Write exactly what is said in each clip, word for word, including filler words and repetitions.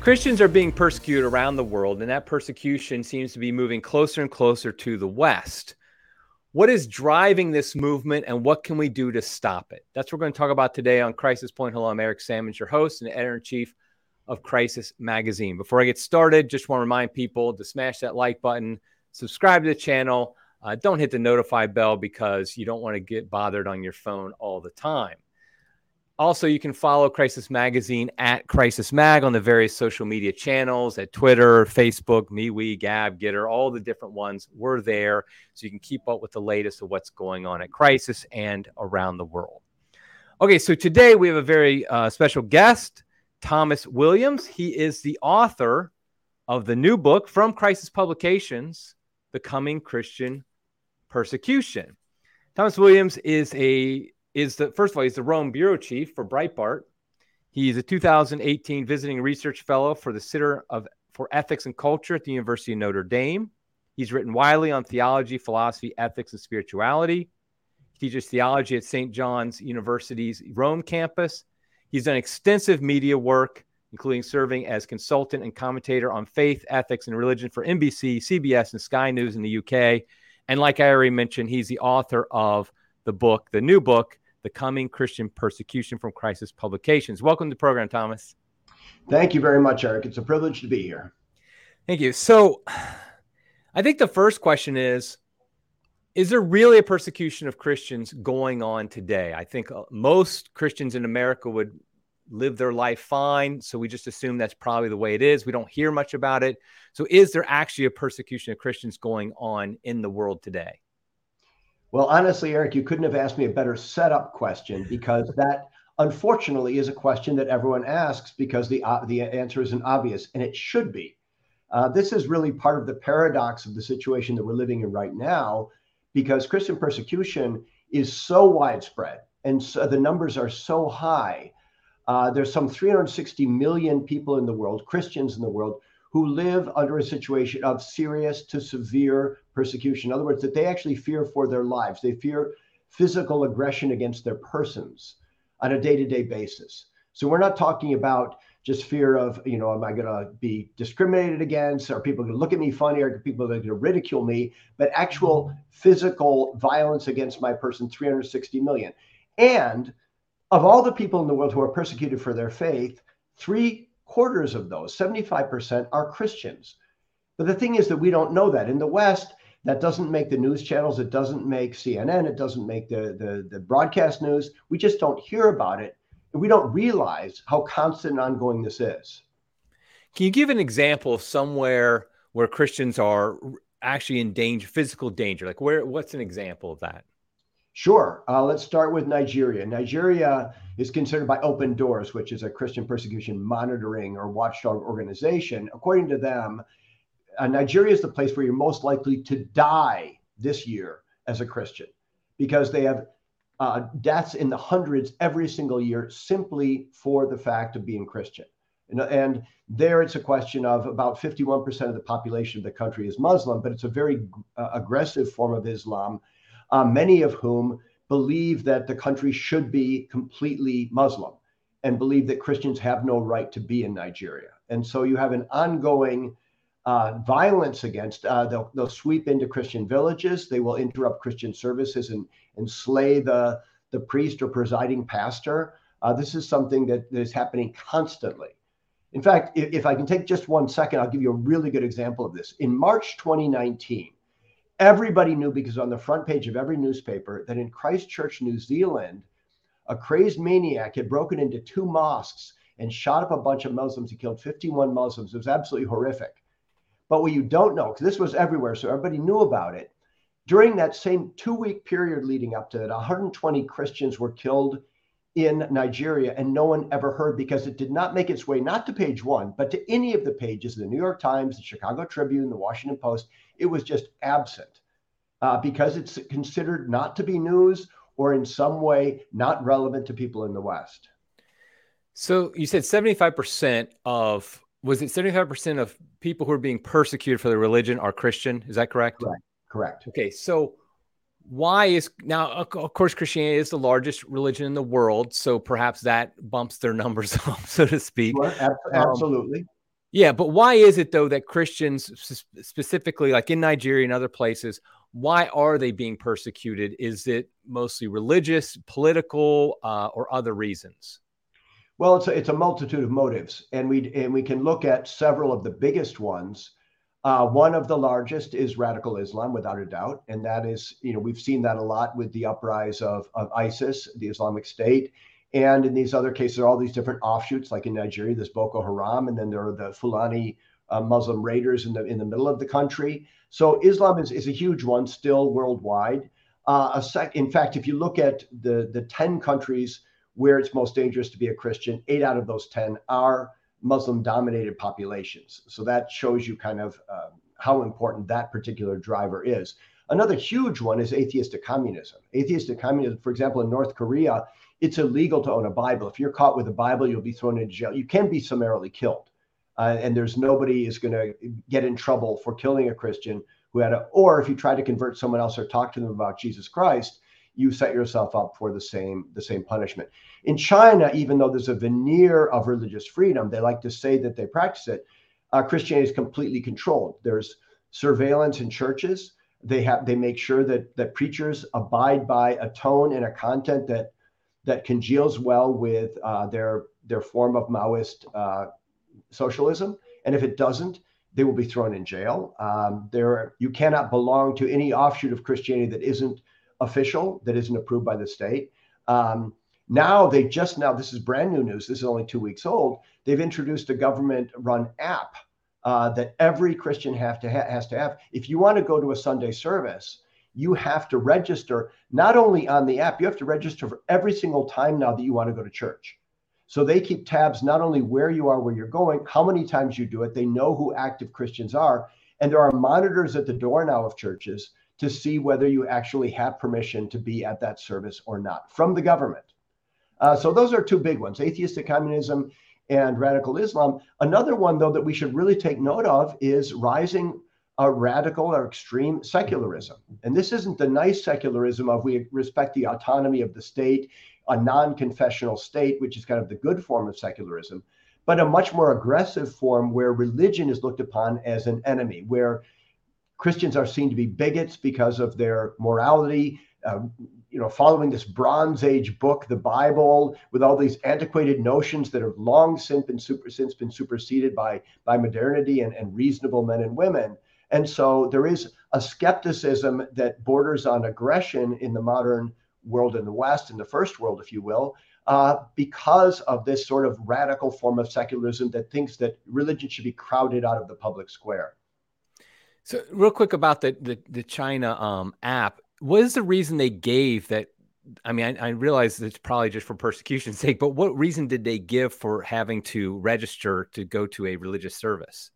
Christians are being persecuted around the world, and that persecution seems to be moving closer and closer to the West. What is driving this movement, and what can we do to stop it? That's what we're going to talk about today on Crisis Point. Hello, I'm Eric Sammons, your host and editor-in-chief of Crisis Magazine. Before I get started, just want to remind people to smash that like button, subscribe to the channel. Uh, don't hit the notify bell because you don't want to get bothered on your phone all the time. Also, you can follow Crisis Magazine at Crisis Mag on the various social media channels at Twitter, Facebook, MeWe, Gab, Gitter, all the different ones. We're there so you can keep up with the latest of what's going on at Crisis and around the world. Okay, so today we have a very uh, special guest, Thomas Williams. He is the author of the new book from Crisis Publications, The Coming Christian Persecution. Thomas Williams is a is the first of all, he's the Rome bureau chief for Breitbart. He's a two thousand eighteen visiting research fellow for the Center of for Ethics and Culture at the University of Notre Dame. He's written widely on theology, philosophy, ethics, and spirituality. He teaches theology at Saint John's University's Rome campus. He's done extensive media work, including serving as consultant and commentator on faith, ethics, and religion for N B C, C B S, and Sky News in the U K. And like I already mentioned, he's the author of the book, the new book, The Coming Christian Persecution from Crisis Publications. Welcome to the program, Thomas. Thank you very much, Eric. It's a privilege to be here. Thank you. So I think the first question is, is there really a persecution of Christians going on today? I think most Christians in America would live their life fine, so we just assume that's probably the way it is. We don't hear much about it. So is there actually a persecution of Christians going on in the world today? Well, honestly, Eric, you couldn't have asked me a better setup question, because that, unfortunately, is a question that everyone asks because the uh, the answer isn't obvious, and it should be. Uh, this is really part of the paradox of the situation that we're living in right now, because Christian persecution is so widespread, and so the numbers are so high. Uh, there's some three hundred sixty million people in the world, Christians in the world, who live under a situation of serious to severe persecution. In other words, that they actually fear for their lives. They fear physical aggression against their persons on a day-to-day basis. So we're not talking about just fear of, you know, am I going to be discriminated against? Are people going to look at me funny? Are people going to ridicule me? But actual physical violence against my person, three hundred sixty million. And of all the people in the world who are persecuted for their faith, three quarters of those, seventy-five percent, are Christians. But the thing is that we don't know that. In the West, that doesn't make the news channels. It doesn't make C N N. It doesn't make the, the, the broadcast news. We just don't hear about it. And we don't realize how constant and ongoing this is. Can you give an example of somewhere where Christians are actually in danger, physical danger? Like where, what's an example of that? Sure. Uh, let's start with Nigeria. Nigeria is considered by Open Doors, which is a Christian persecution monitoring or watchdog organization. According to them, uh, Nigeria is the place where you're most likely to die this year as a Christian, because they have uh, deaths in the hundreds every single year simply for the fact of being Christian. And, and there it's a question of about fifty-one percent of the population of the country is Muslim, but it's a very uh, aggressive form of Islam. Uh, many of whom believe that the country should be completely Muslim and believe that Christians have no right to be in Nigeria. And so you have an ongoing uh, violence against, uh, they'll, they'll sweep into Christian villages. They will interrupt Christian services and, and slay the, the priest or presiding pastor. Uh, this is something that, that is happening constantly. In fact, if, if I can take just one second, I'll give you a really good example of this. In March twenty nineteen, everybody knew, because on the front page of every newspaper, that in Christchurch, New Zealand, a crazed maniac had broken into two mosques and shot up a bunch of Muslims. He killed fifty-one Muslims. It was absolutely horrific. But what you don't know, because this was everywhere, so everybody knew about it, during that same two-week period leading up to it, one hundred twenty Christians were killed in Nigeria, and no one ever heard, because it did not make its way, not to page one, but to any of the pages, the New York Times, the Chicago Tribune, the Washington Post. It was just absent uh, because it's considered not to be news or in some way not relevant to people in the West. So you said seventy-five percent of, was it seventy-five percent of people who are being persecuted for their religion are Christian? Is that correct? Correct. Correct. Okay. So why is, now, of course, Christianity is the largest religion in the world, so perhaps that bumps their numbers up, so to speak. Sure, absolutely. Yeah, but why is it though that Christians, specifically like in Nigeria and other places, why are they being persecuted? Is it mostly religious, political, uh, or other reasons? Well, it's a, it's a multitude of motives, and we and we can look at several of the biggest ones. Uh, one of the largest is radical Islam, without a doubt, and that is, you know, we've seen that a lot with the uprise of, of ISIS, the Islamic State, and in these other cases, there are all these different offshoots, like in Nigeria, there's Boko Haram, and then there are the Fulani uh, Muslim raiders in the in the middle of the country. So Islam is, is a huge one, still worldwide. Uh, a sec, in fact, if you look at the the ten countries where it's most dangerous to be a Christian, eight out of those ten are Muslim-dominated populations. So that shows you kind of uh, how important that particular driver is. Another huge one is atheistic communism. Atheistic communism, for example, in North Korea, it's illegal to own a Bible. If you're caught with a Bible, you'll be thrown into jail. You can be summarily killed. Uh, and there's nobody is going to get in trouble for killing a Christian who had a, or if you try to convert someone else or talk to them about Jesus Christ, you set yourself up for the same the same punishment. In China, even though there's a veneer of religious freedom, they like to say that they practice it. Uh, Christianity is completely controlled. There's surveillance in churches. They have they make sure that that preachers abide by a tone and a content that that congeals well with uh, their their form of Maoist uh, socialism. And if it doesn't, they will be thrown in jail. Um, there, you cannot belong to any offshoot of Christianity that isn't official, that isn't approved by the state. Um, now they just now, this is brand new news. This is only two weeks old. They've introduced a government-run app uh, that every Christian have to ha- has to have. If you want to go to a Sunday service, you have to register not only on the app, you have to register for every single time now that you want to go to church. So they keep tabs not only where you are, where you're going, how many times you do it. They know who active Christians are. And there are monitors at the door now of churches to see whether you actually have permission to be at that service or not from the government. Uh, so those are two big ones, atheistic communism and radical Islam. Another one, though, that we should really take note of is rising uh, radical or extreme secularism. And this isn't the nice secularism of we respect the autonomy of the state, a non-confessional state, which is kind of the good form of secularism, but a much more aggressive form where religion is looked upon as an enemy, where Christians are seen to be bigots because of their morality, uh, you know, following this Bronze Age book, the Bible, with all these antiquated notions that have long since been, super, since been superseded by, by modernity and, and reasonable men and women. And so there is a skepticism that borders on aggression in the modern world in the West, in the first world, if you will, uh, because of this sort of radical form of secularism that thinks that religion should be crowded out of the public square. So real quick about the, the, the China um, app, what is the reason they gave that? I mean, I, I realize it's probably just for persecution's sake, but what reason did they give for having to register to go to a religious service?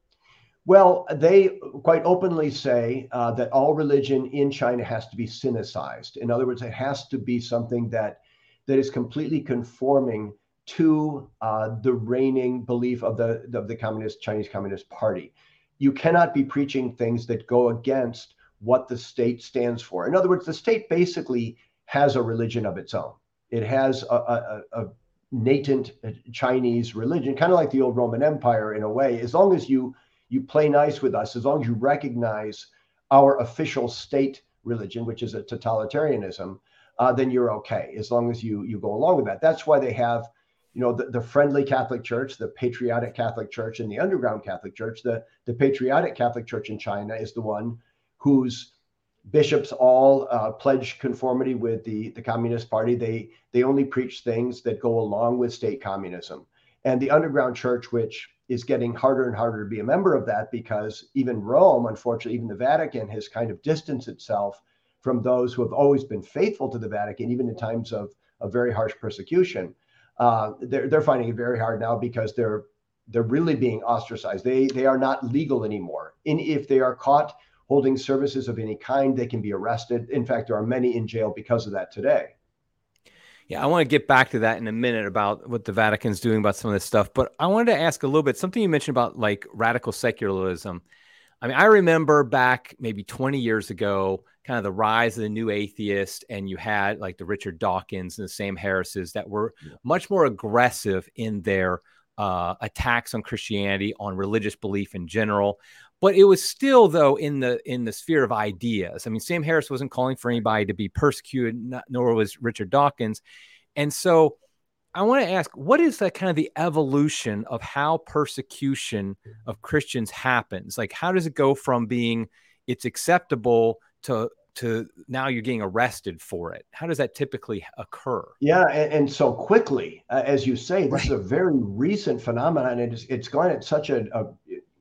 Well, they quite openly say uh, that all religion in China has to be sinicized. In other words, it has to be something that that is completely conforming to uh, the reigning belief of the of the Communist Chinese Communist Party. You cannot be preaching things that go against what the state stands for. In other words, the state basically has a religion of its own. It has a, a, a latent Chinese religion, kind of like the old Roman Empire in a way. As long as you you play nice with us, as long as you recognize our official state religion, which is a totalitarianism, uh, then you're okay, as long as you you go along with that. That's why they have, you know, the, the friendly Catholic Church, the patriotic Catholic Church, and the underground Catholic Church. The, the patriotic Catholic Church in China is the one whose bishops all uh, pledge conformity with the, the Communist Party. They, they only preach things that go along with state communism. And the underground church, which is getting harder and harder to be a member of that because even Rome, unfortunately, even the Vatican has kind of distanced itself from those who have always been faithful to the Vatican, even in times of, of very harsh persecution. Uh, they're, they're finding it very hard now because they're they're really being ostracized. They they are not legal anymore. And if they are caught holding services of any kind, they can be arrested. In fact, there are many in jail because of that today. Yeah, I want to get back to that in a minute about what the Vatican's doing about some of this stuff. But I wanted to ask a little bit, something you mentioned about like radical secularism. I mean, I remember back maybe twenty years ago, kind of the rise of the new atheist, and you had like the Richard Dawkins and the Sam Harrises that were yeah. much more aggressive in their uh, attacks on Christianity, on religious belief in general. But it was still, though, in the in the sphere of ideas. I mean, Sam Harris wasn't calling for anybody to be persecuted, not, nor was Richard Dawkins. And so I want to ask, what is that kind of the evolution of how persecution of Christians happens? Like, how does it go from being it's acceptable to to now you're getting arrested for it? How does that typically occur? Yeah, and, and so quickly, uh, as you say, this Right. is a very recent phenomenon. And it's, it's gone at such a, a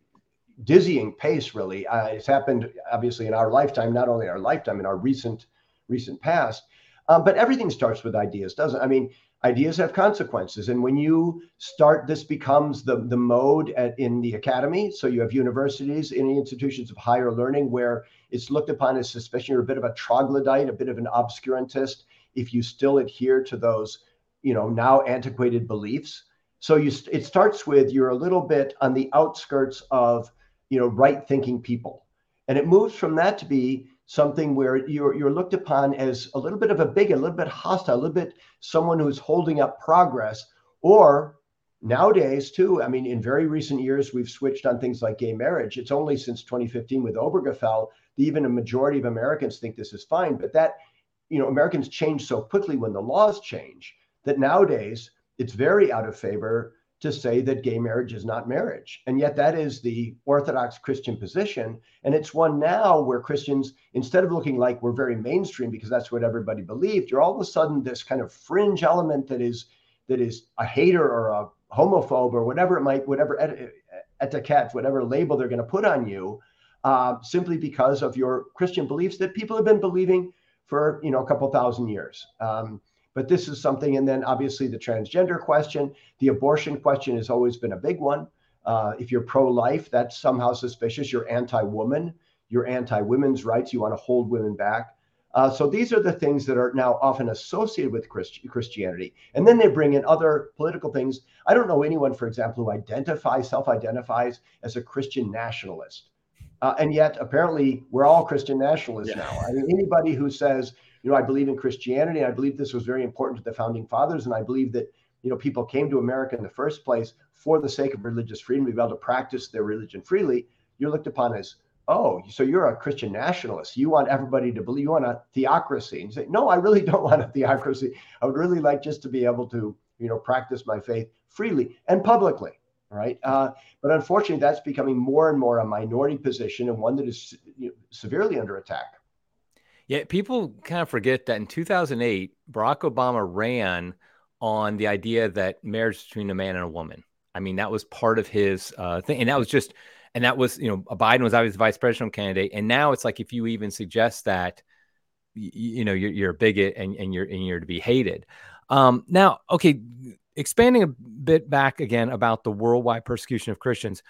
dizzying pace, really. Uh, it's happened, obviously, in our lifetime, not only our lifetime, in our recent recent past. Um, but everything starts with ideas, doesn't it? I mean, ideas have consequences. And when you start, this becomes the, the mode at, in the academy. So you have universities, any institutions of higher learning where it's looked upon as suspicion. You're a bit of a troglodyte, a bit of an obscurantist, if you still adhere to those, you know, now antiquated beliefs. So you, it starts with you're a little bit on the outskirts of, you know, right thinking people. And it moves from that to be something where you're you're looked upon as a little bit of a bigot, a little bit hostile, a little bit someone who's holding up progress. Or nowadays too, I mean, in very recent years, we've switched on things like gay marriage. It's only since twenty fifteen with Obergefell that even a majority of Americans think this is fine. But that, you know, Americans change so quickly when the laws change that nowadays it's very out of favor to say that gay marriage is not marriage. And yet that is the Orthodox Christian position. And it's one now where Christians, instead of looking like we're very mainstream because that's what everybody believed, you're all of a sudden this kind of fringe element that is that is a hater or a homophobe or whatever it might, whatever et- etiquette, whatever label they're going to put on you, uh, simply because of your Christian beliefs that people have been believing for, you know, a couple thousand years. Um, But this is something, and then obviously the transgender question, the abortion question has always been a big one. Uh, if you're pro-life, that's somehow suspicious. You're anti-woman, you're anti-women's rights. You want to hold women back. Uh, so these are the things that are now often associated with Christ- Christianity. And then they bring in other political things. I don't know anyone, for example, who identifies, self-identifies as a Christian nationalist. Uh, and yet, apparently, we're all Christian nationalists Yeah. now. I mean, anybody who says, you know, I believe in Christianity, and I believe this was very important to the founding fathers, and I believe that, you know, people came to America in the first place for the sake of religious freedom, to be able to practice their religion freely, you're looked upon as, oh, so you're a Christian nationalist. You want everybody to believe, you want a theocracy. And you say, no, I really don't want a theocracy. I would really like just to be able to, you know, practice my faith freely and publicly. Right. Uh, but unfortunately, that's becoming more and more a minority position and one that is, you know, severely under attack. Yeah, people kind of forget that in two thousand eight, Barack Obama ran on the idea that marriage between a man and a woman. I mean, that was part of his uh, thing. And that was just, and that was, you know, Biden was obviously the vice presidential candidate. And now it's like, if you even suggest that, you, you know, you're, you're a bigot and, and you're, and you're to be hated. Um, now, okay. Expanding a bit back again about the worldwide persecution of Christians,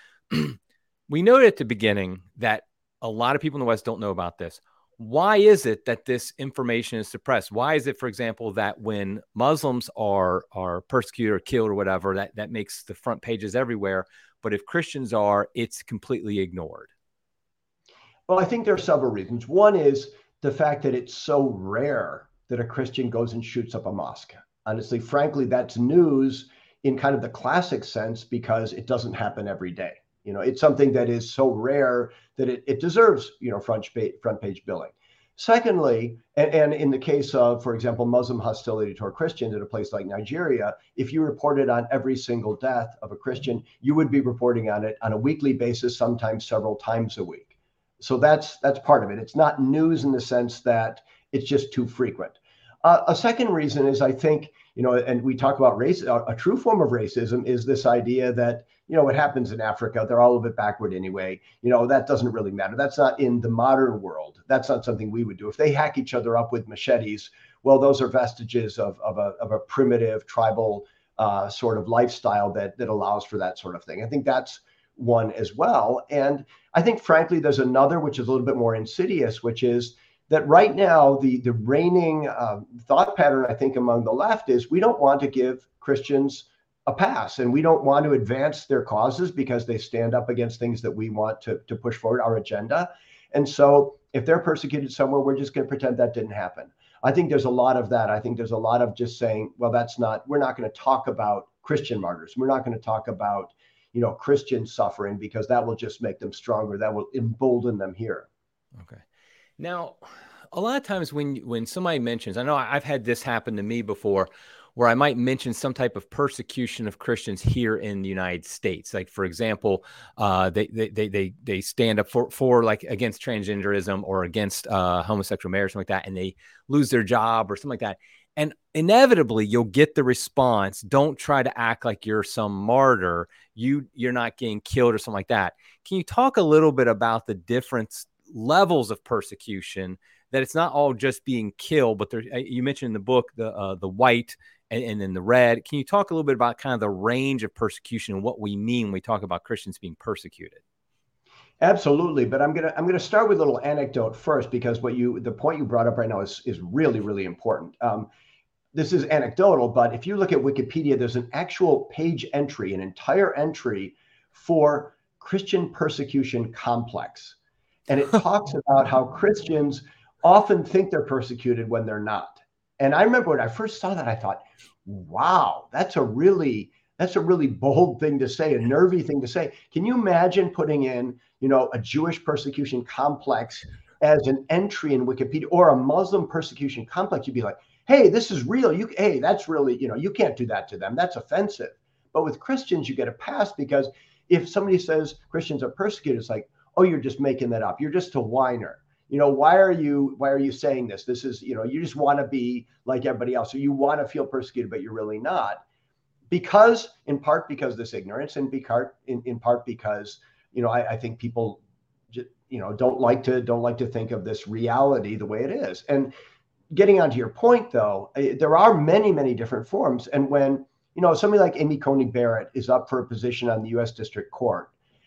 we noted at the beginning that a lot of people in the West don't know about this. Why is it that this information is suppressed? Why is it, for example, that when Muslims are are persecuted or killed or whatever, that, that makes the front pages everywhere, but if Christians are, it's completely ignored? Well, I think there are several reasons. One is the fact that it's so rare that a Christian goes and shoots up a mosque. Honestly, frankly, that's news in kind of the classic sense because it doesn't happen every day. You know, it's something that is so rare that it, it deserves, you know, front page, front page billing. Secondly, and, and in the case of, for example, Muslim hostility toward Christians in a place like Nigeria, if you reported on every single death of a Christian, you would be reporting on it on a weekly basis, sometimes several times a week. So that's that's part of it. It's not news in the sense that it's just too frequent. Uh, a second reason is, I think, you know, and we talk about race, a, a true form of racism is this idea that, you know, what happens in Africa, they're all a bit backward anyway. You know, that doesn't really matter. That's not in the modern world. That's not something we would do. If they hack each other up with machetes, well, those are vestiges of, of, a, of a primitive tribal uh, sort of lifestyle that, that allows for that sort of thing. I think that's one as well. And I think, frankly, there's another, which is a little bit more insidious, which is that right now, the, the reigning uh, thought pattern, I think, among the left is we don't want to give Christians a pass, and we don't want to advance their causes because they stand up against things that we want to, to push forward our agenda. And so if they're persecuted somewhere, we're just going to pretend that didn't happen. I think there's a lot of that. I think there's a lot of just saying, well, that's not, we're not going to talk about Christian martyrs. We're not going to talk about, you know, Christian suffering, because that will just make them stronger. That will embolden them here. Okay. Now, a lot of times when when somebody mentions, I know I've had this happen to me before, where I might mention some type of persecution of Christians here in the United States. Like, for example, uh, they, they they they they stand up for for like against transgenderism or against uh, homosexual marriage, something like that, and they lose their job or something like that. And inevitably, you'll get the response: "Don't try to act like you're some martyr. You you're not getting killed or something like that." Can you talk a little bit about the difference levels of persecution? That it's not all just being killed, but there, you mentioned in the book the uh, the white and, and then the red. Can you talk a little bit about kind of the range of persecution and what we mean when we talk about Christians being persecuted? Absolutely, but I'm gonna I'm gonna start with a little anecdote first, because what you the point you brought up right now is is really really important. Um, this is anecdotal, but if you look at Wikipedia, there's an actual page entry, an entire entry for Christian persecution complex, and it talks about how Christians often think they're persecuted when they're not. And I remember when I first saw that, I thought, wow, that's a really, that's a really bold thing to say, a nervy thing to say. Can you imagine putting in, you know, a Jewish persecution complex as an entry in Wikipedia, or a Muslim persecution complex? You'd be like, hey, this is real. You, hey, that's really, you know, you can't do that to them. That's offensive. But with Christians, you get a pass, because if somebody says Christians are persecuted, it's like, oh, you're just making that up. You're just a whiner. You know, why are you why are you saying this? This is, you know, you just want to be like everybody else. So you want to feel persecuted, but you're really not. Because, in part because this ignorance, and because in, in part because, you know, I, I think people, just, you know, don't like to don't like to think of this reality the way it is. And getting onto your point, though, there are many, many different forms. And when, you know, somebody like Amy Coney Barrett is up for a position on the U S District Court,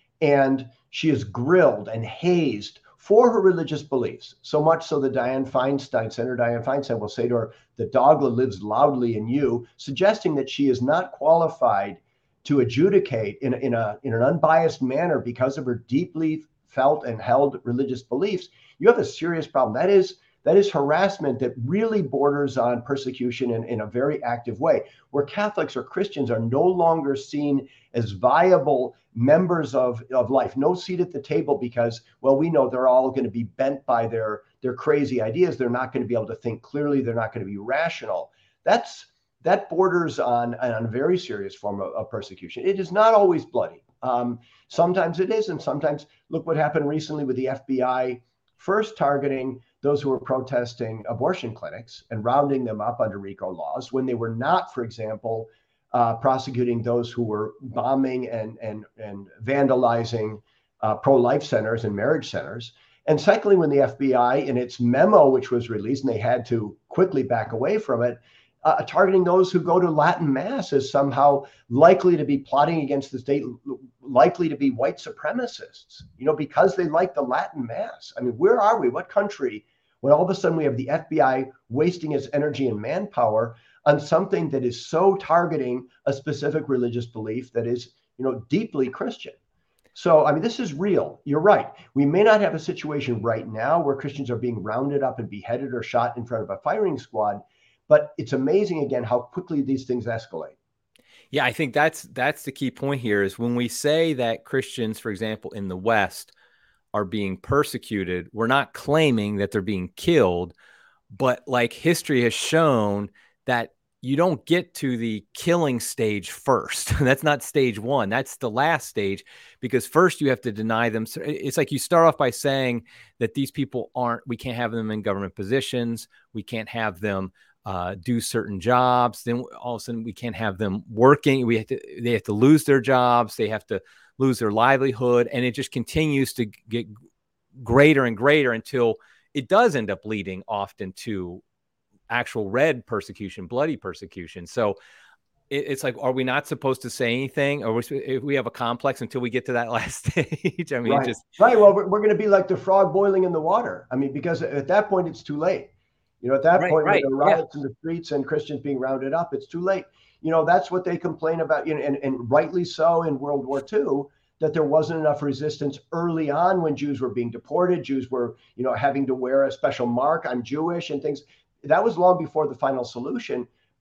and she is grilled and hazed for her religious beliefs, so much so that Dianne Feinstein, Senator Dianne Feinstein, will say to her, "The dogma lives loudly in you," suggesting that she is not qualified to adjudicate in, in, a, in an unbiased manner because of her deeply felt and held religious beliefs. You have a serious problem. That is, that is harassment that really borders on persecution in, in a very active way, where Catholics or Christians are no longer seen as viable members of, of life, no seat at the table, because, well, we know they're all going to be bent by their, their crazy ideas. They're not going to be able to think clearly. They're not going to be rational. That's, that borders on, on a very serious form of, of persecution. It is not always bloody. Um, sometimes it is, and sometimes, look what happened recently with the F B I first targeting those who were protesting abortion clinics and rounding them up under RICO laws, when they were not, for example, uh, prosecuting those who were bombing and and and vandalizing uh, pro-life centers and marriage centers. And secondly, when the F B I, in its memo, which was released, and they had to quickly back away from it, uh, targeting those who go to Latin Mass as somehow likely to be plotting against the state, likely to be white supremacists, you know, because they like the Latin Mass. I mean, where are we? What country, when all of a sudden we have the F B I wasting its energy and manpower on something that is so targeting a specific religious belief that is, you know, deeply Christian? So, I mean, this is real. You're right. We may not have a situation right now where Christians are being rounded up and beheaded or shot in front of a firing squad, but it's amazing, again, how quickly these things escalate. Yeah, I think that's that's the key point here, is when we say that Christians, for example, in the West are being persecuted, we're not claiming that they're being killed, but like history has shown that you don't get to the killing stage first. That's not stage one. That's the last stage, because first you have to deny them. It's like you start off by saying that these people aren't, we can't have them in government positions. We can't have them uh, do certain jobs. Then all of a sudden we can't have them working. We have to, they have to lose their jobs. They have to lose their livelihood. And it just continues to get greater and greater until it does end up leading often to actual red persecution, bloody persecution. So it, it's like, are we not supposed to say anything? Or if we have a complex until we get to that last stage? I mean, right. just right. Well, we're, we're going to be like the frog boiling in the water. I mean, because at that point it's too late. You know, at that right, point, right. when there are riots yeah. in the streets and Christians being rounded up, it's too late. You know, that's what they complain about, you know, and, and rightly so, in World War Two, that there wasn't enough resistance early on when Jews were being deported. Jews were, you know, having to wear a special mark, I'm Jewish, and things. That was long before the final solution. But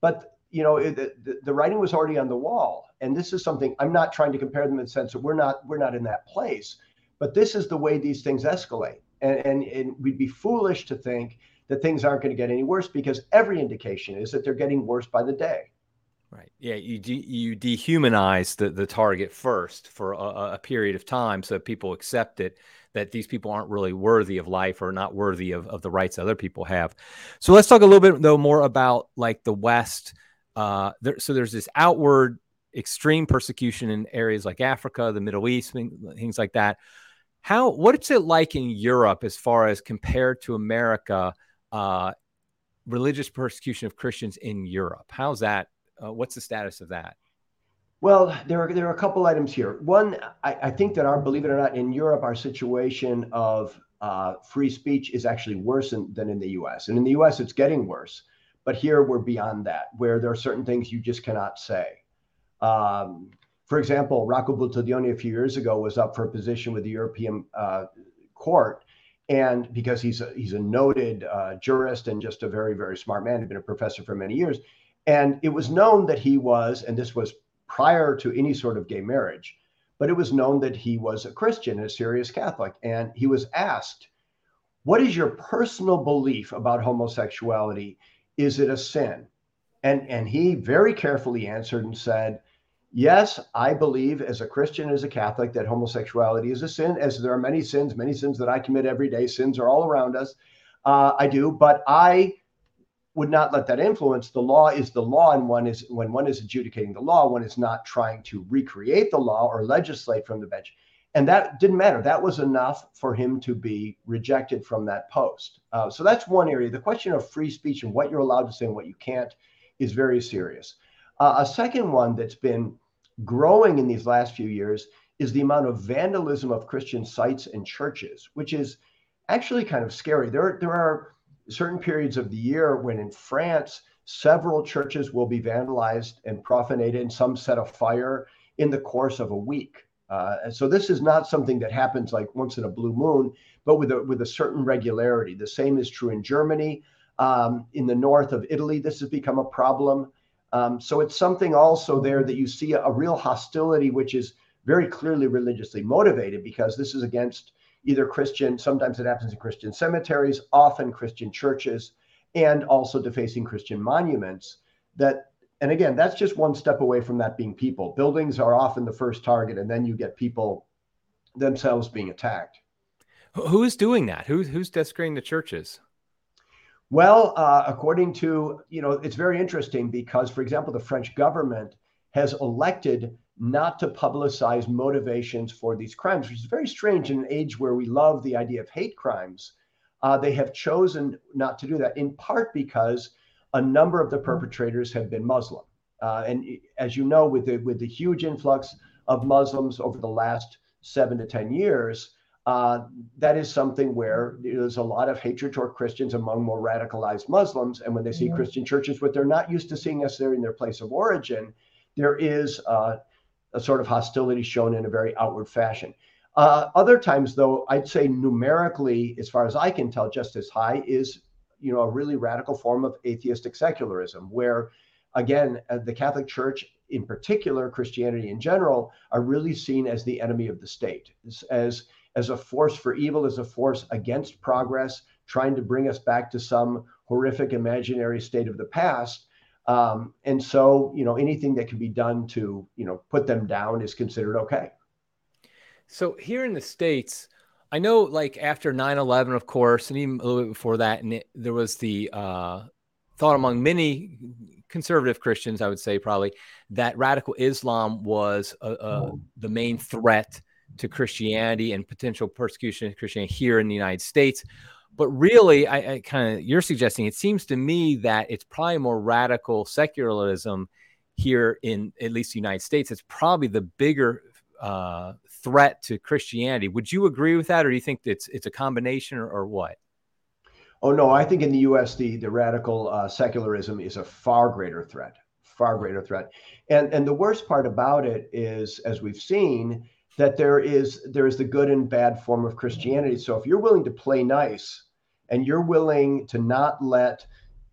you know, it, the, the writing was already on the wall. And this is something, I'm not trying to compare them in the sense that we're not we're not in that place, but this is the way these things escalate. And, and, and we'd be foolish to think that things aren't going to get any worse, because every indication is that they're getting worse by the day. Right. Yeah. You de- you dehumanize the, the target first for a, a period of time, so people accept it, that these people aren't really worthy of life or not worthy of, of the rights other people have. So let's talk a little bit, though, more about like the West. Uh, there, so there's this outward extreme persecution in areas like Africa, the Middle East, things like that. How, what's it like in Europe as far as compared to America, uh, religious persecution of Christians in Europe? How's that? Uh, what's the status of that? Well, there are there are a couple items here. One, I, I think that our, believe it or not, in Europe, our situation of uh, free speech is actually worse in, than in the U S. And in the U S, it's getting worse. But here we're beyond that, where there are certain things you just cannot say. Um, for example, Rocco Bultodione a few years ago was up for a position with the European uh, Court. And because he's a, he's a noted uh, jurist and just a very, very smart man, had been a professor for many years. And it was known that he was, and this was prior to any sort of gay marriage, but it was known that he was a Christian, a serious Catholic. And he was asked, what is your personal belief about homosexuality? Is it a sin? And, and he very carefully answered and said, yes, I believe as a Christian, as a Catholic, that homosexuality is a sin, as there are many sins, many sins that I commit every day. Sins are all around us. Uh, I do, but I would not let that influence. The law is the law, and one is, when one is adjudicating the law, one is not trying to recreate the law or legislate from the bench. And that didn't matter. That was enough for him to be rejected from that post. Uh, so that's one area. The question of free speech and what you're allowed to say and what you can't is very serious. Uh, a second one that's been growing in these last few years is the amount of vandalism of Christian sites and churches, which is actually kind of scary. There, there are certain periods of the year when in France, several churches will be vandalized and profanated, and some set afire in the course of a week. Uh, and so this is not something that happens like once in a blue moon, but with a, with a certain regularity. The same is true in Germany. Um, in the north of Italy, this has become a problem. Um, so it's something also there that you see a, a real hostility, which is very clearly religiously motivated, because this is against either Christian, sometimes it happens in Christian cemeteries, often Christian churches, and also defacing Christian monuments. That, and again, that's just one step away from that being people. Buildings are often the first target, and then you get people themselves being attacked. Who is doing that? Who, who's desecrating the churches? Well, uh, according to, you know, it's very interesting because, for example, the French government has elected not to publicize motivations for these crimes, which is very strange in an age where we love the idea of hate crimes. Uh, they have chosen not to do that, in part because a number of the perpetrators have been Muslim. Uh, and as you know, with the, with the huge influx of Muslims over the last seven to ten years, uh, that is something where there's a lot of hatred toward Christians among more radicalized Muslims. And when they see Christian churches, what they're not used to seeing necessarily in their place of origin, there is uh, a sort of hostility shown in a very outward fashion. Uh, other times, though, I'd say numerically, as far as I can tell, just as high is, you know, a really radical form of atheistic secularism, where, again, uh, the Catholic Church in particular, Christianity in general, are really seen as the enemy of the state, as, as, as a force for evil, as a force against progress, trying to bring us back to some horrific imaginary state of the past. Um, and so, you know, anything that can be done to, you know, put them down is considered okay. So here in the States, I know like after nine eleven, of course, and even a little bit before that, and it, there was the uh, thought among many conservative Christians, I would say probably, that radical Islam was uh, uh, the main threat to Christianity and potential persecution of Christianity here in the United States. But really, I, I kind of, you're suggesting, it seems to me that it's probably more radical secularism here in at least the United States. It's probably the bigger uh, threat to Christianity. Would you agree with that, or do you think it's it's a combination, or, or what? Oh, no, I think in the U S, the, the radical uh, secularism is a far greater threat, far greater threat. And, and the worst part about it is, as we've seen, that there is there is the good and bad form of Christianity. So if you're willing to play nice and you're willing to not let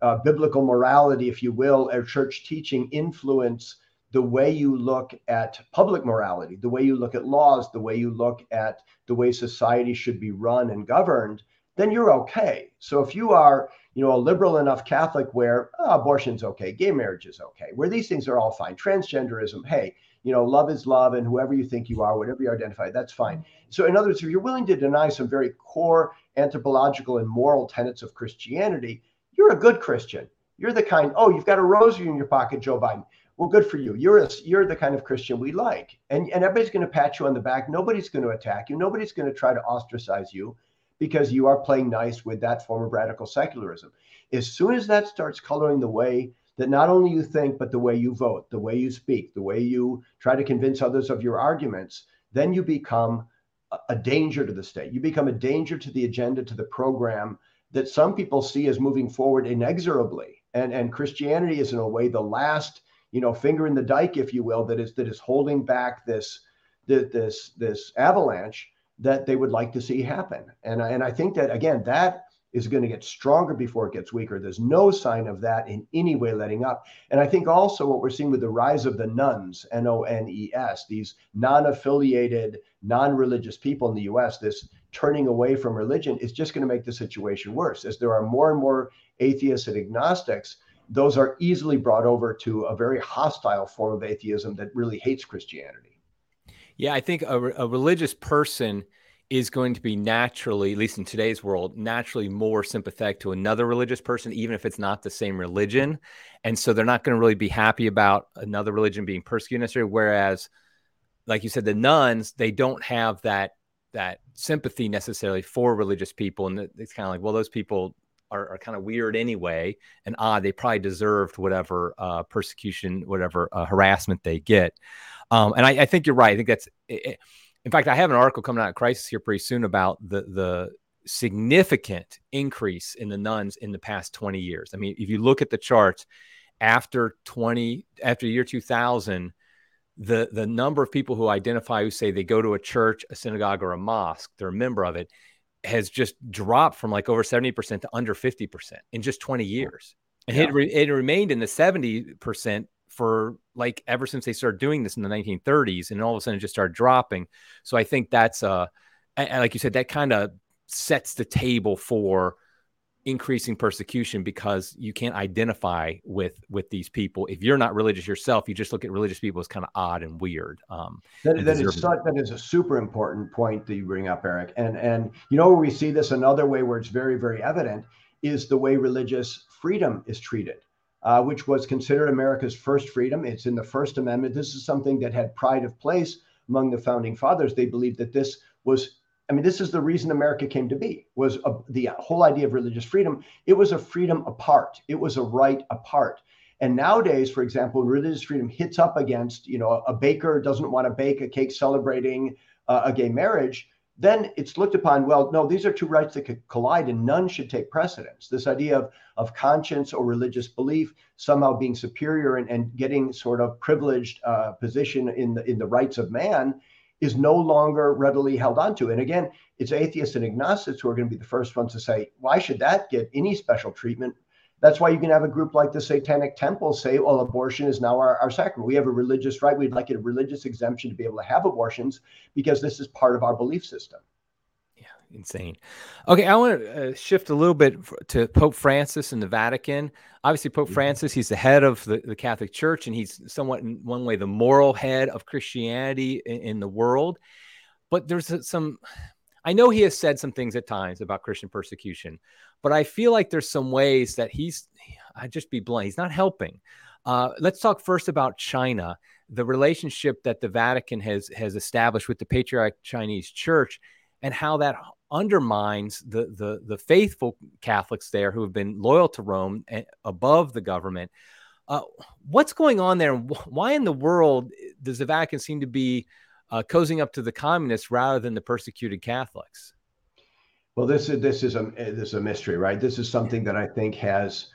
uh, biblical morality, if you will, or church teaching influence the way you look at public morality, the way you look at laws, the way you look at the way society should be run and governed, then you're okay. So if you are, you know, a liberal enough Catholic where oh, abortion's okay, gay marriage is okay, where these things are all fine, transgenderism, hey, you know, love is love, and whoever you think you are, whatever you identify, that's fine. So in other words, if you're willing to deny some very core anthropological and moral tenets of Christianity, you're a good Christian. You're the kind, oh, you've got a rosary in your pocket, Joe Biden. Well, good for you. You're a, you're the kind of Christian we like. And, and everybody's going to pat you on the back. Nobody's going to attack you. Nobody's going to try to ostracize you because you are playing nice with that form of radical secularism. As soon as that starts coloring the way that not only you think, but the way you vote, the way you speak, the way you try to convince others of your arguments, then you become a, a danger to the state. You become a danger to the agenda, to the program that some people see as moving forward inexorably. And, and Christianity is in a way the last, you know, finger in the dike, if you will, that is that is holding back this this this avalanche that they would like to see happen. And, and I think that, again, that is going to get stronger before it gets weaker. There's no sign of that in any way letting up. And I think also what we're seeing with the rise of the nuns, N O N E S, these non-affiliated, non-religious people in the U S, this turning away from religion is just going to make the situation worse. As there are more and more atheists and agnostics, those are easily brought over to a very hostile form of atheism that really hates Christianity. Yeah, I think a, a religious person is going to be naturally, at least in today's world, naturally more sympathetic to another religious person, even if it's not the same religion. And so they're not going to really be happy about another religion being persecuted necessarily. Whereas, like you said, the nuns, they don't have that that sympathy necessarily for religious people. And it's kind of like, well, those people are, are kind of weird anyway, and odd. They probably deserved whatever uh, persecution, whatever uh, harassment they get. Um, and I, I think you're right. I think that's it. In fact, I have an article coming out of Crisis here pretty soon about the the significant increase in the nuns in the past twenty years. I mean, if you look at the charts after twenty after the year two thousand, the the number of people who identify, who say they go to a church, a synagogue, or a mosque, they're a member of it, has just dropped from like over seventy percent to under fifty percent in just twenty years. And yeah. it, re- it remained in the seventy percent for like ever since they started doing this in the nineteen thirties, and all of a sudden it just started dropping. So I think that's uh like you said, that kind of sets the table for increasing persecution, because you can't identify with with these people. If you're not religious yourself, you just look at religious people as kind of odd and weird. Um, that, and that, is such, that is a super important point that you bring up, Eric. And, and you know where we see this another way where it's very, very evident is the way religious freedom is treated. Uh, which was considered America's first freedom. It's in the First Amendment. This is something that had pride of place among the founding fathers. They believed that this was, I mean, this is the reason America came to be, was a, the whole idea of religious freedom. It was a freedom apart. It was a right apart. And nowadays, for example, religious freedom hits up against, you know, a baker doesn't want to bake a cake celebrating uh, a gay marriage. Then it's looked upon, well, no, these are two rights that could collide and none should take precedence. This idea of, of conscience or religious belief somehow being superior and, and getting sort of privileged uh, position in the, in the rights of man is no longer readily held onto. And again, it's atheists and agnostics who are going to be the first ones to say, why should that get any special treatment? That's why you can have a group like the Satanic Temple say, well, abortion is now our, our sacrament. We have a religious right. We'd like a religious exemption to be able to have abortions because this is part of our belief system. Yeah, insane. Okay, I want to uh, shift a little bit to Pope Francis and the Vatican. Obviously, Pope mm-hmm. Francis, he's the head of the, the Catholic Church, and he's somewhat, in one way, the moral head of Christianity in, in the world. But there's some... I know he has said some things at times about Christian persecution, but I feel like there's some ways that he's, I'd just be blunt, he's not helping. Uh, let's talk first about China, the relationship that the Vatican has, has established with the Patriarchal Chinese Church, and how that undermines the, the, the faithful Catholics there who have been loyal to Rome above the government. Uh, what's going on there? And why in the world does the Vatican seem to be Uh, cozying up to the communists rather than the persecuted Catholics? Well, this is this is a this is a mystery, right? This is something that I think has,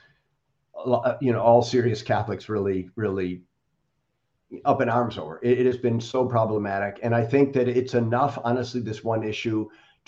you know, all serious Catholics really really up in arms over. It, it has been so problematic, and I think that it's enough, honestly, this one issue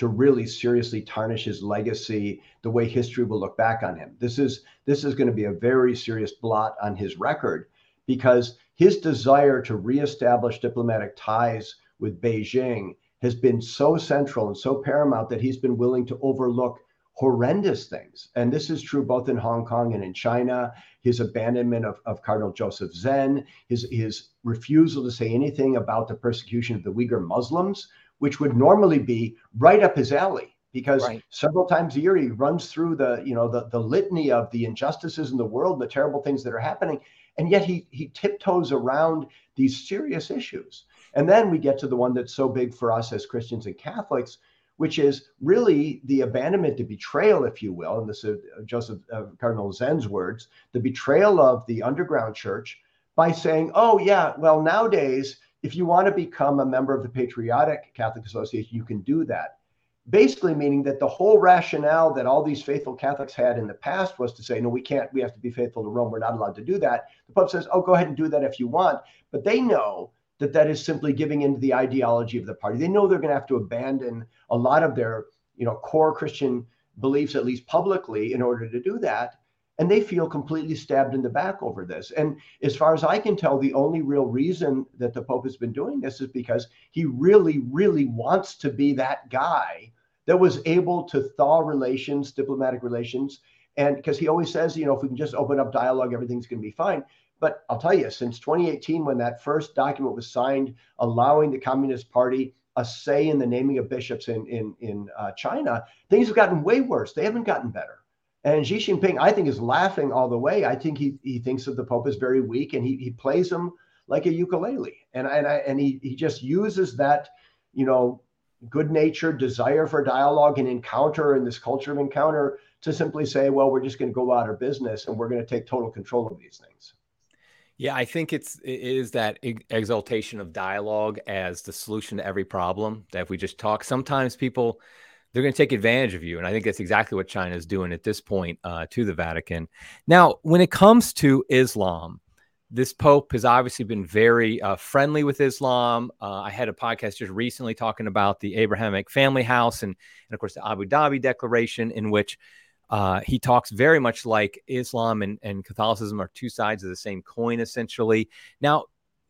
to really seriously tarnish his legacy, the way history will look back on him. This is this is going to be a very serious blot on his record, because his desire to reestablish diplomatic ties with Beijing has been so central and so paramount that he's been willing to overlook horrendous things. And this is true both in Hong Kong and in China. His abandonment of, of Cardinal Joseph Zen, his, his refusal to say anything about the persecution of the Uyghur Muslims, which would normally be right up his alley, because right. several times a year he runs through the, you know, the, the litany of the injustices in the world, the terrible things that are happening. And yet he he tiptoes around these serious issues. And then we get to the one that's so big for us as Christians and Catholics, which is really the abandonment, the betrayal, if you will, and this is Joseph uh, Cardinal Zen's words, the betrayal of the underground church by saying, oh yeah, well, nowadays, if you want to become a member of the Patriotic Catholic Association, you can do that. Basically meaning that the whole rationale that all these faithful Catholics had in the past was to say, no, we can't, we have to be faithful to Rome. We're not allowed to do that. The Pope says, oh, go ahead and do that if you want. But they know that that is simply giving into the ideology of the party. They know they're going to have to abandon a lot of their, you know, core Christian beliefs, at least publicly, in order to do that. And they feel completely stabbed in the back over this. And as far as I can tell, the only real reason that the Pope has been doing this is because he really, really wants to be that guy that was able to thaw relations, diplomatic relations. And because he always says, you know, if we can just open up dialogue, everything's going to be fine. But I'll tell you, since twenty eighteen, when that first document was signed, allowing the Communist Party a say in the naming of bishops in, in, in uh, China, things have gotten way worse. They haven't gotten better. And Xi Jinping, I think, is laughing all the way. I think he he thinks that the Pope is very weak, and he he plays him like a ukulele. And and I, and he he just uses that, you know, good-natured desire for dialogue and encounter, and this culture of encounter, to simply say, well, we're just going to go out of business and we're going to take total control of these things. Yeah, I think it's it is that exaltation of dialogue as the solution to every problem. That if we just talk, sometimes people, they're going to take advantage of you. And I think that's exactly what China is doing at this point uh, to the Vatican. Now, when it comes to Islam, this Pope has obviously been very uh, friendly with Islam. Uh, I had a podcast just recently talking about the Abrahamic Family House and, and of course, the Abu Dhabi Declaration, in which uh, he talks very much like Islam and, and Catholicism are two sides of the same coin, essentially. Now,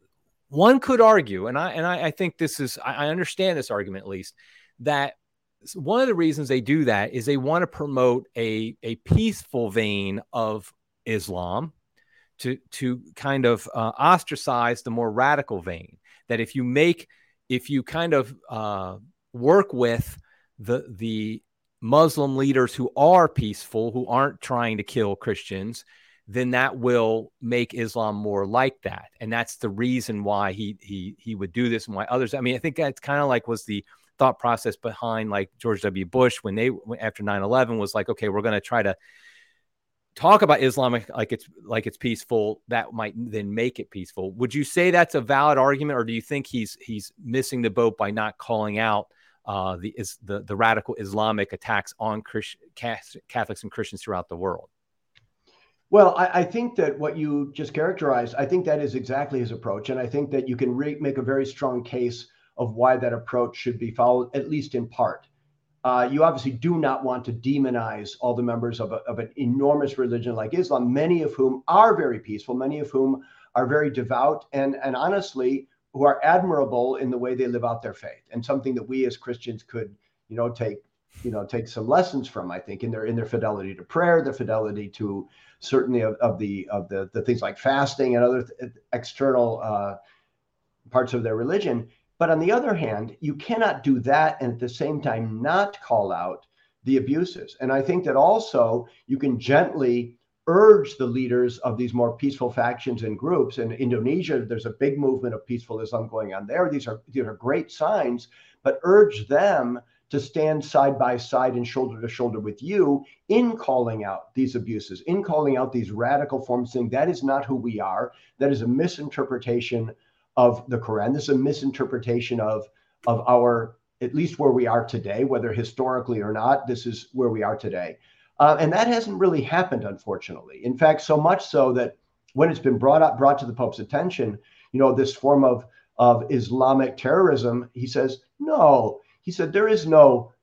one could argue, and I and I, I think this is, I understand this argument at least, that one of the reasons they do that is they want to promote a, a peaceful vein of Islam, to to kind of uh, ostracize the more radical vein. That if you make, if you kind of uh, work with the the Muslim leaders who are peaceful, who aren't trying to kill Christians, then that will make Islam more like that. And that's the reason why he he he would do this, and why others. I mean, I think that's kind of like was the thought process behind like George W. Bush when they, after nine eleven, was like, okay, we're going to try to talk about Islam like it's like it's peaceful. That might then make it peaceful. Would you say that's a valid argument, or do you think he's he's missing the boat by not calling out uh, the is the the radical Islamic attacks on Christ, Catholics and Christians throughout the world? Well, I, I think that what you just characterized, I think that is exactly his approach, and I think that you can re- make a very strong case of why that approach should be followed, at least in part. Uh, you obviously do not want to demonize all the members of, a, of an enormous religion like Islam, many of whom are very peaceful, many of whom are very devout, and, and honestly, who are admirable in the way they live out their faith, and something that we as Christians could, you know, take, you know, take some lessons from, I think, in their in their fidelity to prayer, their fidelity to certainly of, of the of the, the things like fasting and other th- external uh, parts of their religion. But on the other hand, you cannot do that and at the same time not call out the abuses. And I think that also you can gently urge the leaders of these more peaceful factions and groups. In Indonesia, there's a big movement of peaceful Islam going on there. These are, these are great signs, but urge them to stand side by side and shoulder to shoulder with you in calling out these abuses, in calling out these radical forms, saying that is not who we are. That is a misinterpretation of the Quran. This is a misinterpretation of, of our, at least where we are today, whether historically or not, this is where we are today. Uh, and that hasn't really happened, unfortunately. In fact, so much so that when it's been brought up, brought to the Pope's attention, you know, this form of, of Islamic terrorism, he says, no, he said, there is no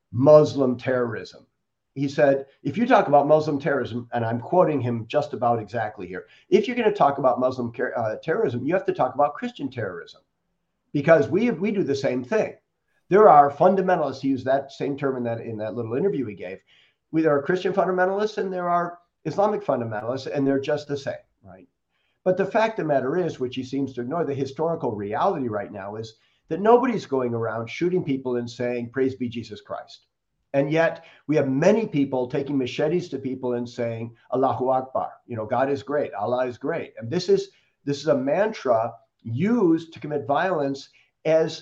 Muslim terrorism. He said, if you talk about Muslim terrorism, and I'm quoting him just about exactly here, if you're going to talk about Muslim uh, terrorism, you have to talk about Christian terrorism, because we we do the same thing. There are fundamentalists, he used that same term in that in that little interview he gave. We, there are Christian fundamentalists and there are Islamic fundamentalists, and they're just the same, right? But the fact of the matter is, which he seems to ignore, the historical reality right now is that nobody's going around shooting people and saying, praise be Jesus Christ. And yet we have many people taking machetes to people and saying, Allahu Akbar, you know, God is great, Allah is great. And this is this is a mantra used to commit violence as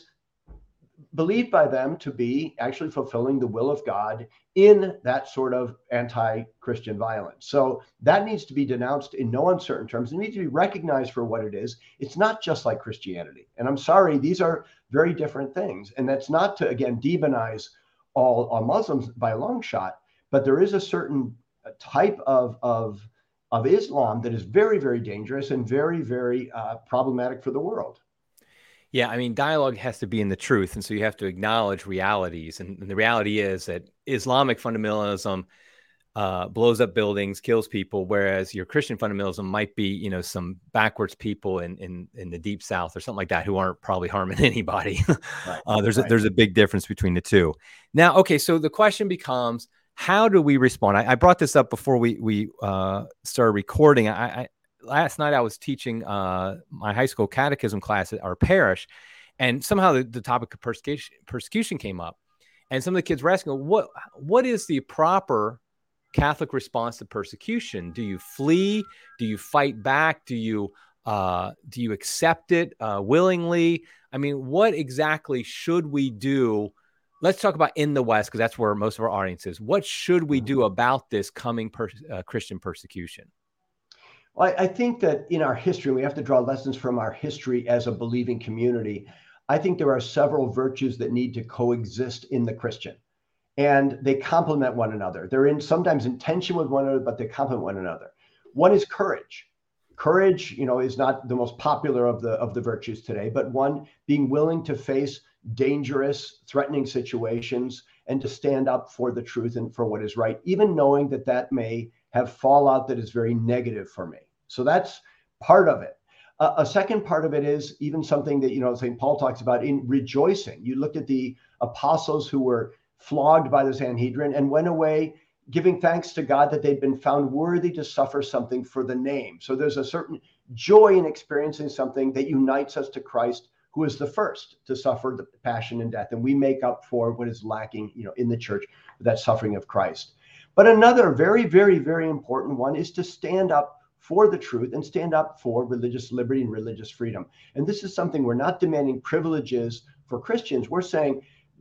believed by them to be actually fulfilling the will of God in that sort of anti-Christian violence. So that needs to be denounced in no uncertain terms. It needs to be recognized for what it is. It's not just like Christianity. And I'm sorry, these are very different things. And that's not to, again, demonize all, all Muslims by a long shot, but there is a certain type of, of, of Islam that is very, very dangerous and very, very uh, problematic for the world. Yeah, I mean, dialogue has to be in the truth. And so you have to acknowledge realities. And, and the reality is that Islamic fundamentalism uh, blows up buildings, kills people, whereas your Christian fundamentalism might be, you know, some backwards people in in, in the deep South or something like that who aren't probably harming anybody. Right, uh, there's, right. a, there's a big difference between the two. Now, okay, so the question becomes, how do we respond? I, I brought this up before we, we uh, started recording. I, I Last night I was teaching uh, my high school catechism class at our parish, and somehow the, the topic of persecution, persecution came up. And some of the kids were asking, what, what is the proper Catholic response to persecution? Do you flee? Do you fight back? Do you, uh, do you accept it uh, willingly? I mean, what exactly should we do? Let's talk about in the West, because that's where most of our audience is. What should we do about this coming per, uh, Christian persecution? Well, I think that in our history, we have to draw lessons from our history as a believing community. I think there are several virtues that need to coexist in the Christian, and they complement one another. They're in sometimes in tension with one another, but they complement one another. One is courage. Courage, you know, is not the most popular of the of the virtues today, but one being willing to face dangerous, threatening situations and to stand up for the truth and for what is right, even knowing that that may have fallout that is very negative for me. So that's part of it. Uh, a second part of it is even something that, you know, Saint Paul talks about in rejoicing. You looked at the apostles who were flogged by the Sanhedrin and went away giving thanks to God that they'd been found worthy to suffer something for the name. So there's a certain joy in experiencing something that unites us to Christ, who is the first to suffer the passion and death. And we make up for what is lacking, you know, in the church, that suffering of Christ. But another very, very, very important one is to stand up for the truth and stand up for religious liberty and religious freedom. And this is something we're not demanding privileges for Christians. We're saying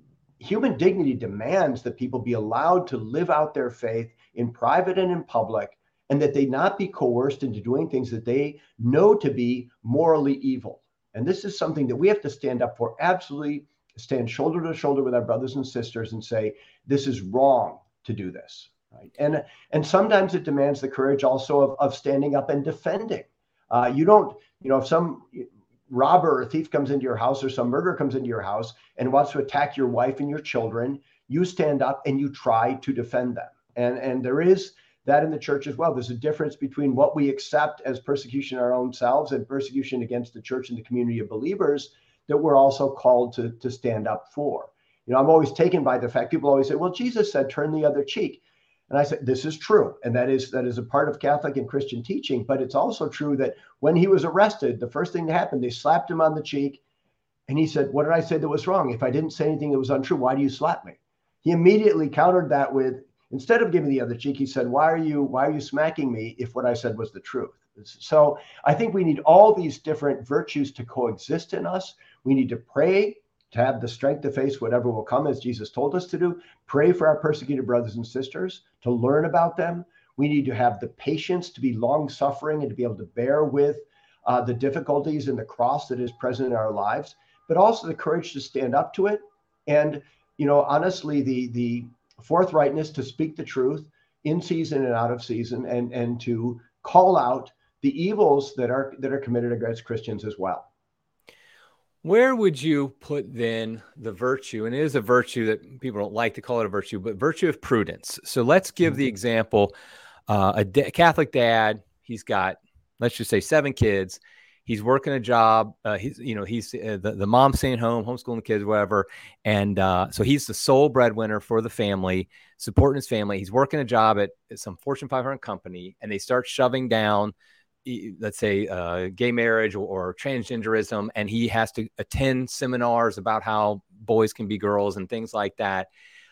human dignity demands that people be allowed to live out their faith in private and in public, and that they not be coerced into doing things that they know to be morally evil. And this is something that we have to stand up for, absolutely stand shoulder to shoulder with our brothers and sisters and say, this is wrong to do this. Right. And and sometimes it demands the courage also of, of standing up and defending. Uh, you don't, you know, if some robber or thief comes into your house or some murderer comes into your house and wants to attack your wife and your children, you stand up and you try to defend them. And, and there is that in the church as well. There's a difference between what we accept as persecution our own selves and persecution against the church and the community of believers that we're also called to, to stand up for. You know, I'm always taken by the fact people always say, well, Jesus said, turn the other cheek. And I said, this is true. And that is that is a part of Catholic and Christian teaching. But it's also true that when he was arrested, the first thing that happened, they slapped him on the cheek. And he said, what did I say that was wrong? If I didn't say anything that was untrue, why do you slap me? He immediately countered that with, instead of giving the other cheek, he said, why are you why are you smacking me if what I said was the truth? So I think we need all these different virtues to coexist in us. We need to pray to have the strength to face whatever will come, as Jesus told us to do. Pray for our persecuted brothers and sisters, to learn about them. We need to have the patience to be long-suffering and to be able to bear with uh, the difficulties and the cross that is present in our lives, but also the courage to stand up to it. And, you know, honestly, the the forthrightness to speak the truth in season and out of season, and, and to call out the evils that are that are committed against Christians as well. Where would you put then the virtue? And it is a virtue that people don't like to call it a virtue, but virtue of prudence. So let's give the example, uh, a da- Catholic dad, he's got, let's just say seven kids. He's working a job. Uh, he's, you know, he's uh, the, the mom's staying home, homeschooling the kids, whatever. And uh, so he's the sole breadwinner for the family, supporting his family. He's working a job at, at some Fortune five hundred company, and they start shoving down, let's say, uh, gay marriage or, or transgenderism, and he has to attend seminars about how boys can be girls and things like that.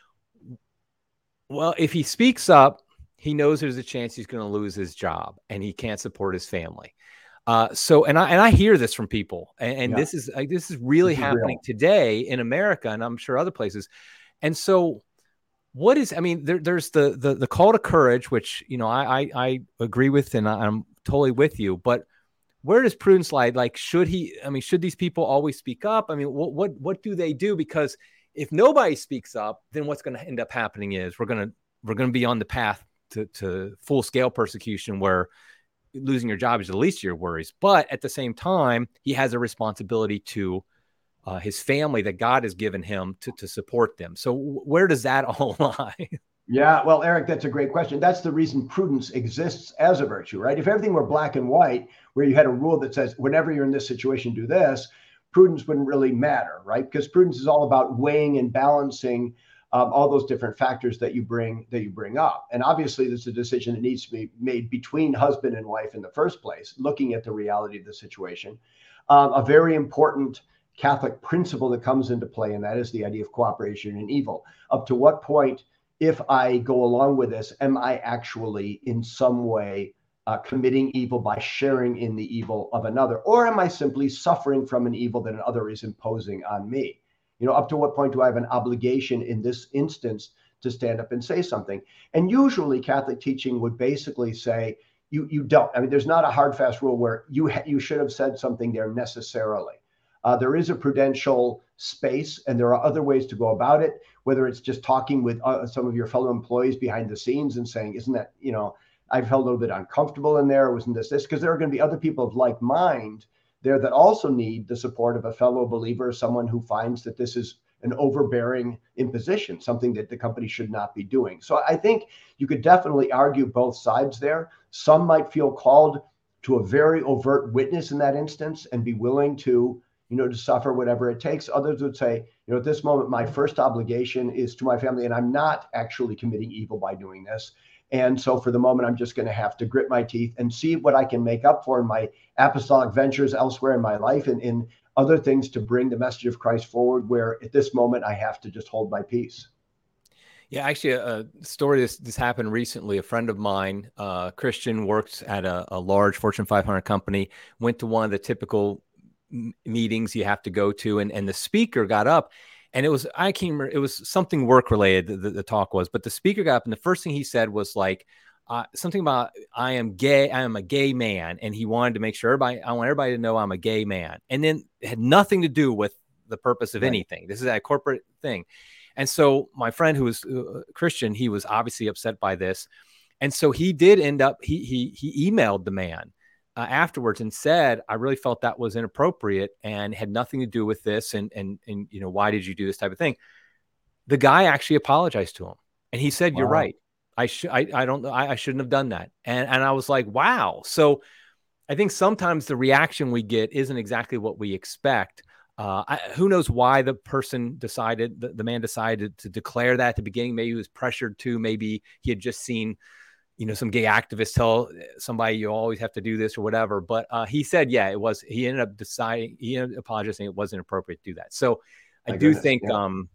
Well, if he speaks up, he knows there's a chance he's going to lose his job and he can't support his family. Uh, so, and I, and I hear this from people, and, and yeah. this is, like, this is really this is happening real. Today in America, and I'm sure other places. And so what is, I mean, there, there's the, the, the call to courage, which, you know, I, I, I agree with, and I'm totally with you, but where does prudence lie? Like, should he, I mean, should these people always speak up? I mean, what, what, what do they do? Because if nobody speaks up, then what's going to end up happening is we're going to, we're going to be on the path to, to full scale persecution, where losing your job is the least of your worries. But at the same time, he has a responsibility to uh, his family that God has given him to, to support them. So where does that all lie? Yeah, well, Eric, that's a great question. That's the reason prudence exists as a virtue, right? If everything were black and white, where you had a rule that says, whenever you're in this situation, do this, prudence wouldn't really matter, right? Because prudence is all about weighing and balancing um, all those different factors that you bring that you bring up. And obviously, there's a decision that needs to be made between husband and wife in the first place, looking at the reality of the situation. Um, a very important Catholic principle that comes into play, and that is the idea of cooperation in evil. Up to what point, if I go along with this, am I actually in some way uh, committing evil by sharing in the evil of another? Or am I simply suffering from an evil that another is imposing on me? You know, up to what point do I have an obligation in this instance to stand up and say something? And usually Catholic teaching would basically say, you, you don't. I mean, there's not a hard, fast rule where you, ha- you should have said something there necessarily. Uh, there is a prudential space, and there are other ways to go about it, whether it's just talking with uh, some of your fellow employees behind the scenes and saying, isn't that, you know, I felt a little bit uncomfortable in there. Wasn't this this? Because there are going to be other people of like mind there that also need the support of a fellow believer, someone who finds that this is an overbearing imposition, something that the company should not be doing. So I think you could definitely argue both sides there. Some might feel called to a very overt witness in that instance and be willing to, you know, to suffer whatever it takes. Others would say, you know, at this moment, my first obligation is to my family, and I'm not actually committing evil by doing this. And so for the moment, I'm just going to have to grit my teeth and see what I can make up for in my apostolic ventures elsewhere in my life, and in other things to bring the message of Christ forward, where at this moment, I have to just hold my peace. Yeah, actually, a story this this happened recently. A friend of mine, uh, Christian, works at a, a large Fortune five hundred company, went to one of the typical meetings you have to go to, and, and the speaker got up, and it was, I can't remember, it was something work related, the, the talk was, but the speaker got up, and the first thing he said was like, uh, something about, I am gay, I am a gay man, and he wanted to make sure everybody, I want everybody to know I'm a gay man, and then it had nothing to do with the purpose of right. anything. This is a corporate thing. And so my friend who was uh, Christian, he was obviously upset by this, and so he did end up, he he he emailed the man Uh, afterwards and said, I really felt that was inappropriate and had nothing to do with this. And, and, and, you know, why did you do this type of thing? The guy actually apologized to him. And he said, wow. You're right. I should, I, I don't know. I, I shouldn't have done that. And, and I was like, wow. So I think sometimes the reaction we get isn't exactly what we expect. Uh, I, who knows why the person decided, the, the man decided to declare that at the beginning. Maybe he was pressured to, maybe he had just seen, you know, some gay activists tell somebody you always have to do this or whatever. But uh, he said, yeah, it was, he ended up deciding, he ended up apologizing it wasn't appropriate to do that. So I My do goodness, think, yeah. um,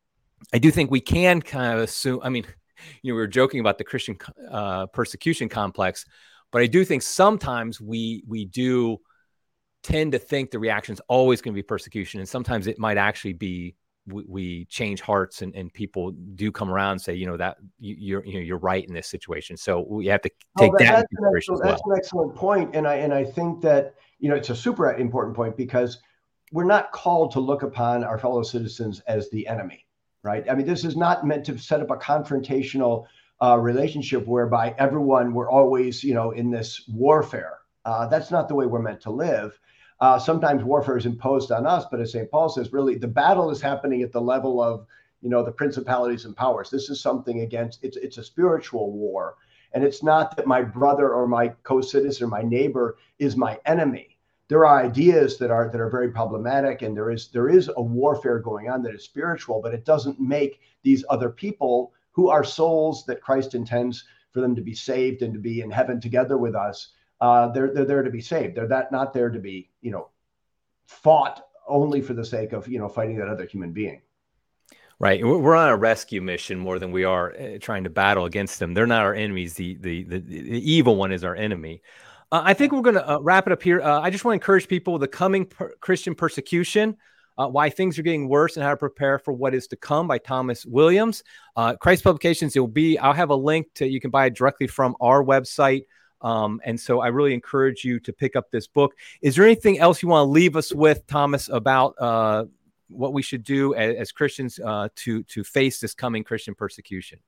I do think we can kind of assume, I mean, you know, we were joking about the Christian uh, persecution complex, but I do think sometimes we, we do tend to think the reaction is always going to be persecution. And sometimes it might actually be, we, we change hearts, and, and people do come around and say, you know, that you, you're, you know, you're right in this situation. So we have to take oh, that, that into consideration as well. That's an excellent point. And I, and I think that, you know, it's a super important point, because we're not called to look upon our fellow citizens as the enemy, right? I mean, this is not meant to set up a confrontational uh, relationship whereby everyone, we're always, you know, in this warfare. Uh, that's not the way we're meant to live. Uh, sometimes warfare is imposed on us, but as Saint Paul says, really the battle is happening at the level of, you know, the principalities and powers. This is something against, it's, it's a spiritual war. And it's not that my brother or my co-citizen or my neighbor is my enemy. There are ideas that are that are very problematic, and there is there is a warfare going on that is spiritual, but it doesn't make these other people who are souls that Christ intends for them to be saved and to be in heaven together with us. Uh, they're they're there to be saved. They're that not there to be, you know, fought only for the sake of, you know, fighting that other human being. Right. We're on a rescue mission more than we are trying to battle against them. They're not our enemies. The the the, the evil one is our enemy. Uh, I think we're going to uh, wrap it up here. Uh, I just want to encourage people the coming per- Christian persecution, uh, why things are getting worse and how to prepare for what is to come by Thomas Williams. Uh, Christ Publications. It will be. I'll have a link to. You can buy it directly from our website. Um, and so I really encourage you to pick up this book. Is there anything else you want to leave us with, Thomas, about uh, what we should do as, as Christians uh, to to face this coming Christian persecution?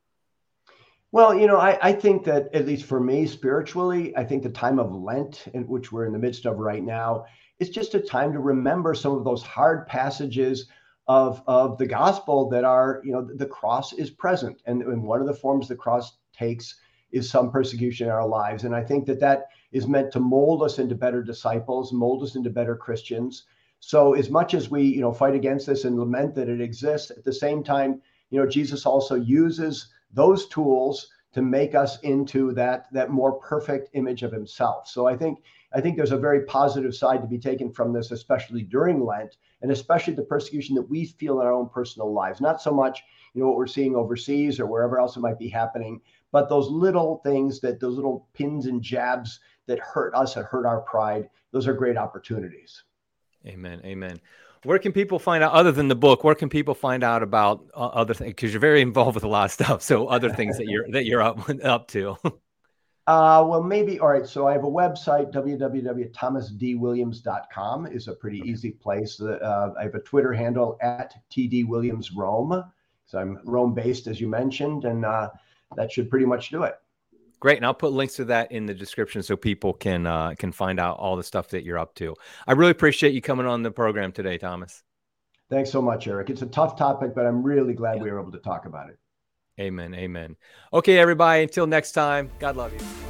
Well, you know, I, I think that, at least for me spiritually, I think the time of Lent, in which we're in the midst of right now, is just a time to remember some of those hard passages of, of the gospel that are, you know, the cross is present. And, and one of the forms the cross takes is some persecution in our lives. And I think that that is meant to mold us into better disciples, mold us into better Christians. So as much as we, you know, fight against this and lament that it exists, at the same time, you know, Jesus also uses those tools to make us into that that more perfect image of himself. So I think I think there's a very positive side to be taken from this, especially during Lent, and especially the persecution that we feel in our own personal lives. Not so much, you know, what we're seeing overseas or wherever else it might be happening, but those little things, that those little pins and jabs that hurt us and hurt our pride. Those are great opportunities. Amen. Amen. Where can people find out, other than the book, where can people find out about uh, other things? Because you're very involved with a lot of stuff. So other things that you're that you're up up to. uh, well, maybe. All right. So I have a website, w w w dot thomas d williams dot com is a pretty easy place. Uh, I have a Twitter handle at T D Williams Rome. So I'm Rome based, as you mentioned, and uh, that should pretty much do it. Great. And I'll put links to that in the description so people can uh, can find out all the stuff that you're up to. I really appreciate you coming on the program today, Thomas. Thanks so much, Eric. It's a tough topic, but I'm really glad yeah. we were able to talk about it. Amen. Amen. Okay, everybody. Until next time, God love you.